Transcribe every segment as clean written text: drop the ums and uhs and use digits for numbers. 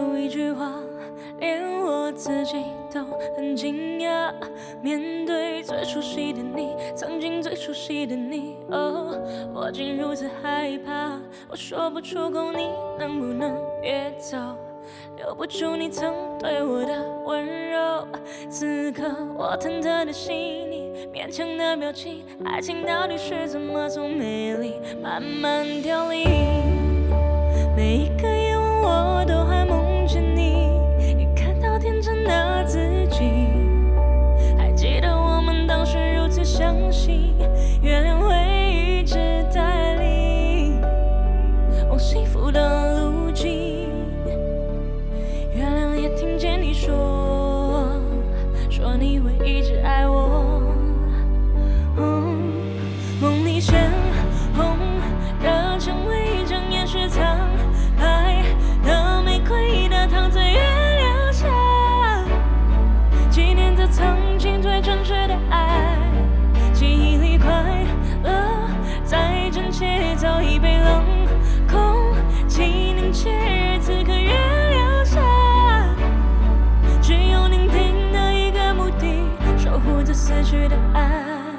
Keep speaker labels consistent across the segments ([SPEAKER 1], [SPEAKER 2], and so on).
[SPEAKER 1] 出一句话，连我自己都很惊讶。面对最熟悉的你，曾经最熟悉的你，我竟如此害怕。我说不出口，你能不能别走？留不住你曾对我的温柔。此刻我忐忑的心，你勉强的表情，爱情到底是怎么从美丽慢慢凋零？每一个夜晚我都还梦见你，也看到天真的自己。还记得我们当时如此相信，月亮会一直带领往幸福的路径。月亮也听见你说你会一直爱我。梦里鲜红热成为一张延续苍白的玫瑰的躺在月亮下，纪念着曾经最真挚的爱。记忆里快乐再真切早已被冷空气凝结，此刻月亮下只有宁静的一个目的，守护着死去的爱。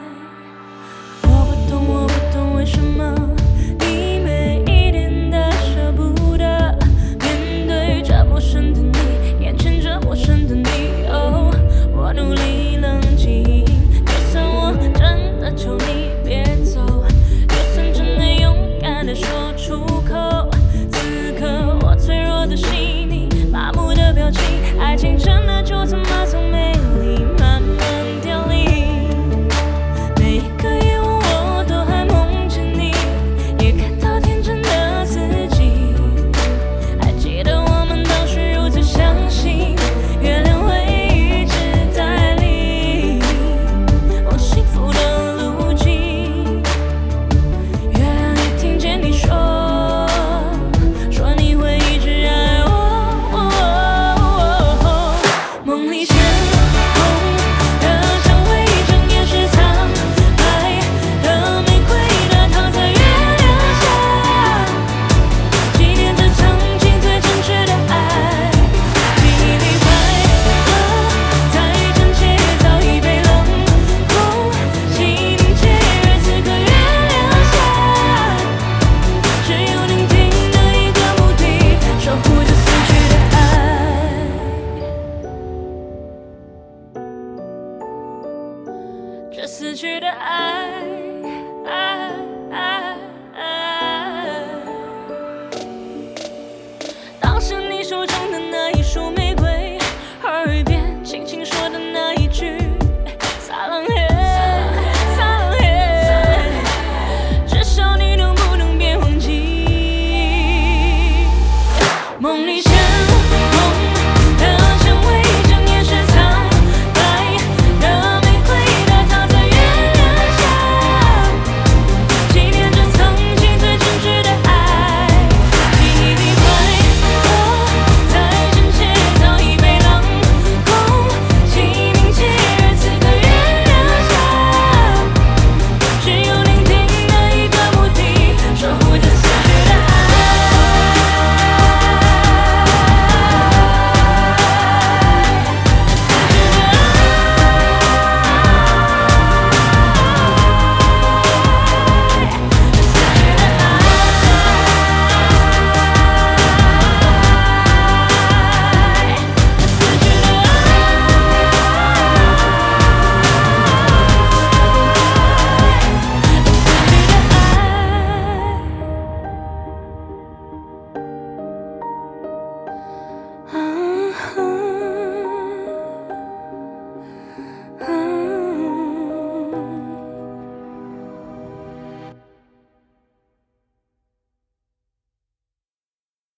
[SPEAKER 1] 我不懂为什么你每一点的舍不得，面对这陌生的你，眼前这陌生的你。我努力冷静，就算我真的求你别走，就算真的勇敢的说出口，此刻我脆弱的心，你麻木的表情，爱情真的就这么从美丽慢慢凋零。每一个夜晚我都还梦见你，也看到天真的自己。还记得我们当时如此相信，月亮会一直带领往幸福的路径。月亮也听见你说你会一直爱我。梦里鲜红的成为一张延续苍白的玫瑰的躺在月亮下，纪念着曾经最真挚的爱。记忆里快乐再真切早已被冷空气凝结，此刻月亮下只有宁静的一个目的，守护着死去的爱。这死去的爱，当时你手中的那一束玫瑰，耳边轻轻说的那一句撒浪嘿，撒浪嘿，至少你能不能别忘记？梦里鲜红